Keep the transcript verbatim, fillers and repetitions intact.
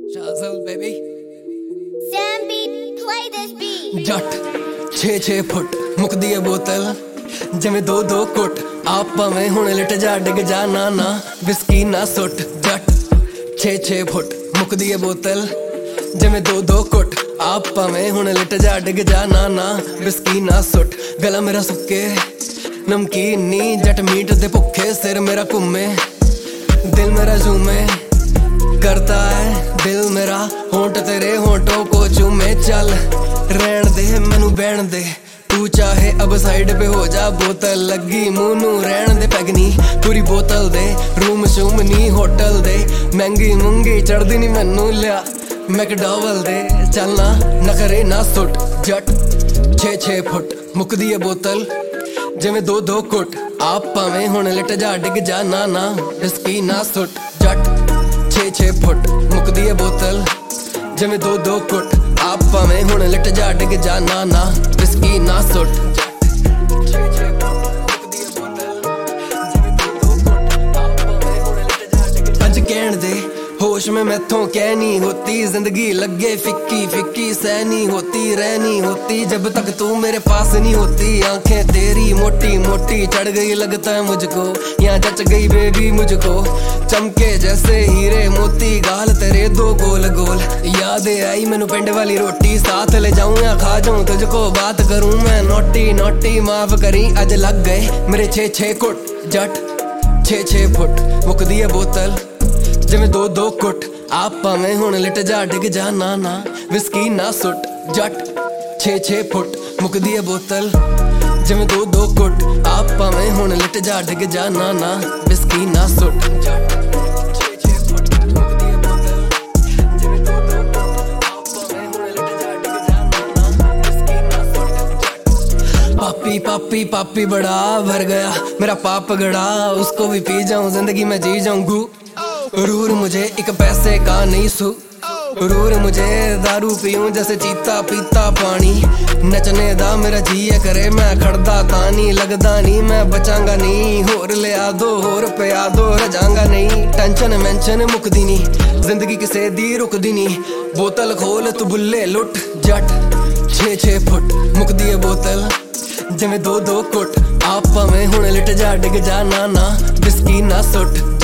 Shazal baby Sam beat, play this beat. जट छे छे foot मुकदी है बोतल जिमें दो दो कुट आप भावें हुण लिट जा डिग जा ना ना विस्की ना सुट। जट छे छे फुट मुकदी है बोतल जिमें दो दो कुट आप भावें हुण लिट जा डिग जा ना ना विस्की ना सुट। गला मेरा सुक्के नमकीन नी जट मीट दे भुखे सिर मेरा घूमे दिल मेरा झूमे करता है दिल मेरा होंठ तेरे होंठों को चूमे। चल रहन दे मैनू बहन दे तू चाहे अब साइड पे हो जा बोतल लगी मुंह नू रहन दे पैगनी पूरी बोतल दे रूम शूम नी होटल दे महंगी मुंगी चढ़दी नी मैनू लिया मैकडॉवल दे चलना नखरे ना सुट। जट छे छे फुट मुकदी है बोतल जिमें दो दो कुट आप भावें हुण लिट जा डिग जा ना ना विस्की ना सुट। जट छे छे फुट मुकदी है बोतल जिमें दो दो कुट आप भावें हुण लिट जा डिग जा ना ना विस्की ना सुट। अज कहण दे होश में मैथों कह नहीं होती जिंदगी लगे फिक्की फिक्की सह नहीं होती रह नहीं होती जब तक तू मेरे पास नहीं होती। आंखें तेरी मोटी मोटी चढ़ गई लगता है मुझको यहाँ जच गई बेबी मुझको चमके जैसे हीरे मोती गाल तेरे दो गोल गोल याद आई मैनू पिंड वाली रोटी साथ ले जाऊं या खा जाऊं तुझको बात करूं मैं नोटी नोटी माफ करी अज लग गए मेरे छे छे कुट। जट छे छे फुट मुकदी है बोतल जिमें दो दो कुट आप भावें हुण लिट जा डिग जा ना ना विस्की ना सुट। जट छे छे फुट मुकदी है बोतल जिमें दो दो कुट आप भावें हुण लिट जा डिग जा ना ना विस्की ना सुट। पापी पापी पापी बड़ा भर गया मेरा पाप गड़ा उसको भी पी जाऊं जिंदगी में जी जाऊं गू रूर मुझे एक पैसे का नहीं सू रूर मुझे दारू पीऊं जैसे चीता पीता पानी नचने दा मेरा जी करे मैं खड़दा तानी लगदा नहीं मैं बचांगा नहीं होर ले आ दो होर पे आ दो रजांगा नहीं टेंशन मेंशन मुकदी नहीं जिंदगी किसे दी रुकदी नहीं बोतल खोल तू बुल्ले लुट। जट छे छे फुट मुकदी है बोतल जिमें दो दो कुट आप भावें हुण लिट जा डिग जा ना ना विस्की ना सुट।